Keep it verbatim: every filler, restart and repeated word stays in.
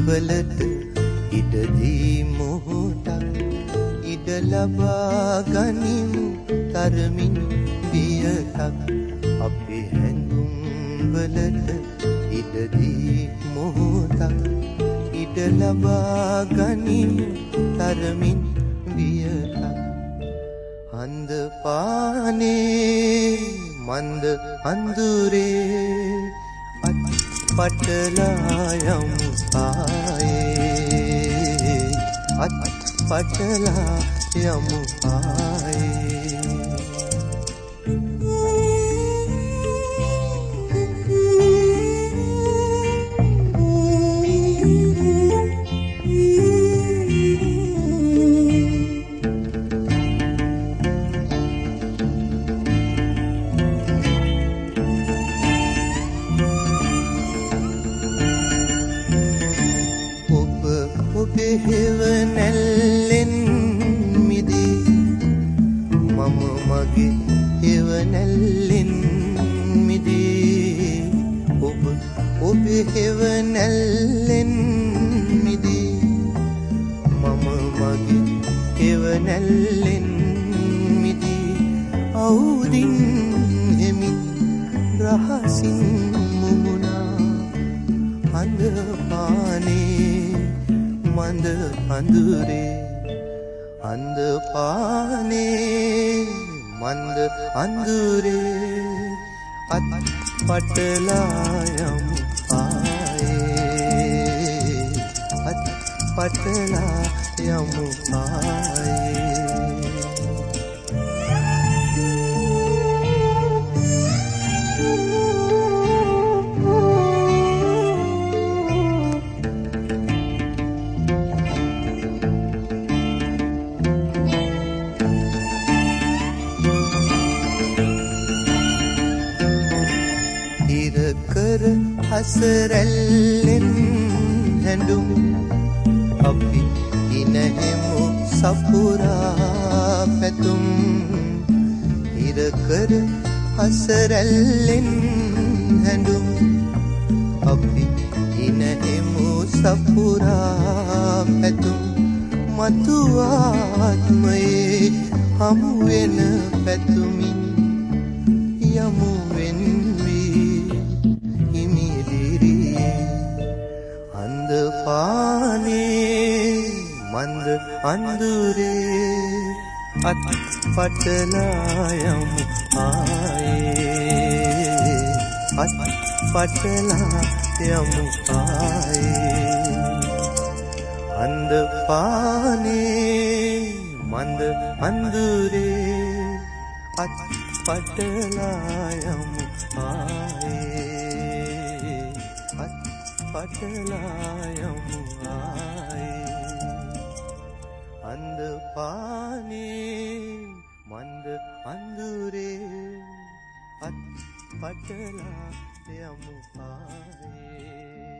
වලට ඉඩදී මොහොතක් ඉඩ ලබා ගනිමු තරමින් වියතක් අපේ හැඟුම් වලට ඉඩදී මොහොතක් ඉඩ ලබා ගනිමු තරමින් වියතක් අන්ද පානේ මන්ද අඳුරේ අත් පටලා යමු ආයේ අත් පටලා යමු ආයේ හෙවනැල්ලෙන් මිදී මම මගේ හෙවනැල්ලෙන් මිදී ඔබ ඔබේ හෙවනැල්ලෙන් මිදී මම මගේ හෙවනැල්ලෙන් මිදී අවුදින් හෙමින් රහසින් මුමුණා අඳ පානේ මන්ද අඳුරේ අන්ද පානේ මන්ද අඳුරේ අත් පටලා යමු ආයේ අත් පටලා යමු ආයේ කර හසරැල්ලෙන් හැඬුම් අපි ඉනහෙමු සපුරා පැතුම් ඉර කර හසරැල්ලෙන් හැඬුම් අපි ඉනහෙමු සපුරා පැතුම් මතු ආත්මයේ හමු වෙන පැතුමින් යමු වෙන අන්ද පානේ මන්ද අඳුරේ අත් පටලා යමු ආයේ අත් පටලා යමු ආයේ අන්ද පානේ මන්ද අඳුරේ අත් පටලා යමු ආයේ අත් පටලා යමු ආයේ අන්ද පානේ මන්ද අඳුරේ අත් පටලා යමු ආයේ